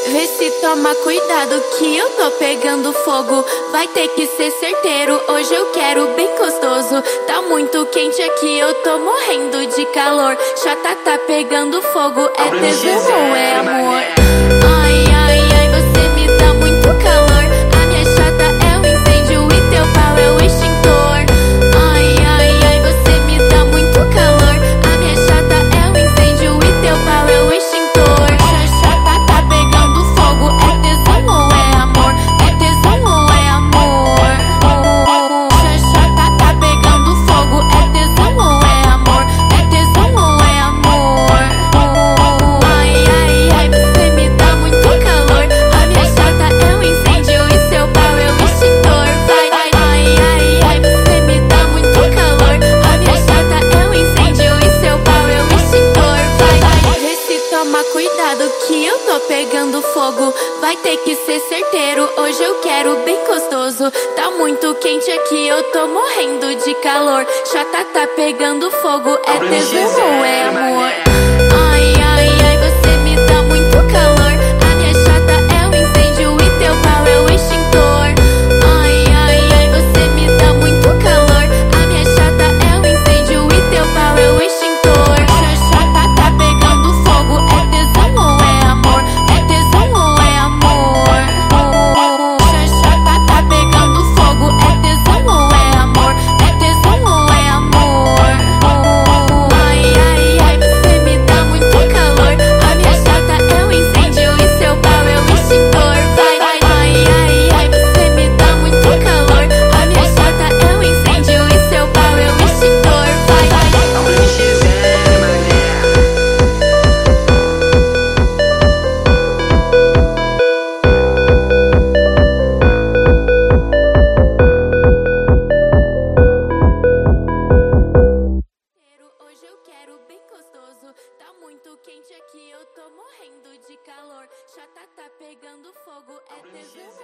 Vê se toma cuidado que eu tô pegando fogo. Vai ter que ser certeiro, hoje eu quero bem gostoso. Tá muito quente aqui, eu tô morrendo de calor. Chata tá pegando fogo, é tesão ou é amor? Ai, ai, ai, você me dá muito calor. A minha chata é o incêndio e teu pau é o extintor. Ai, ai, ai, você me dá muito calor. A minha chata é o incêndio e teu pau é o extintor. Chata tá pegando fogo, é tesão ou é amor? É tesão ou é amor? Chata tá pegando fogo, é tesão ou é amor? É tesão ou é amor? Ai, ai, ai, você me dá muito calor. A minha chata é um incêndio e seu pau é o extintor. Vai, ai, ai, ai, ai, você me dá muito calor. A minha chata é um incêndio e seu pau é o extintor. Vai, vê se toma cuidado que eu tô pegando fogo. Vai ter que ser certeiro, hoje eu quero bem gostoso. Tá muito quente aqui, eu tô morrendo de calor. Chata tá pegando fogo, é tesão ou é amor? Ai, ai, ai, você me dá muito calor. A minha chata é o incêndio e teu pau é o extintor. Ai, ai, ai, você me dá muito calor. A minha chata é o incêndio e teu pau é o extintor. Chata tá pegando fogo, é tesão ou é amor? É tesão ou é amor? Chata tá pegando fogo, é tesão ou é amor? É tesão ou é amor? Ai, ai, ai, você me dá muito calor. A minha chata é um incêndio e seu pau é o extintor. Vai, ai, ai, ai, você me dá muito calor. A minha chata é um incêndio e seu pau é o extintor. Vai, hoje eu quero bem gostoso. Tá muito quente aqui, eu tô morrendo de calor. Chata tá pegando fogo, é tesão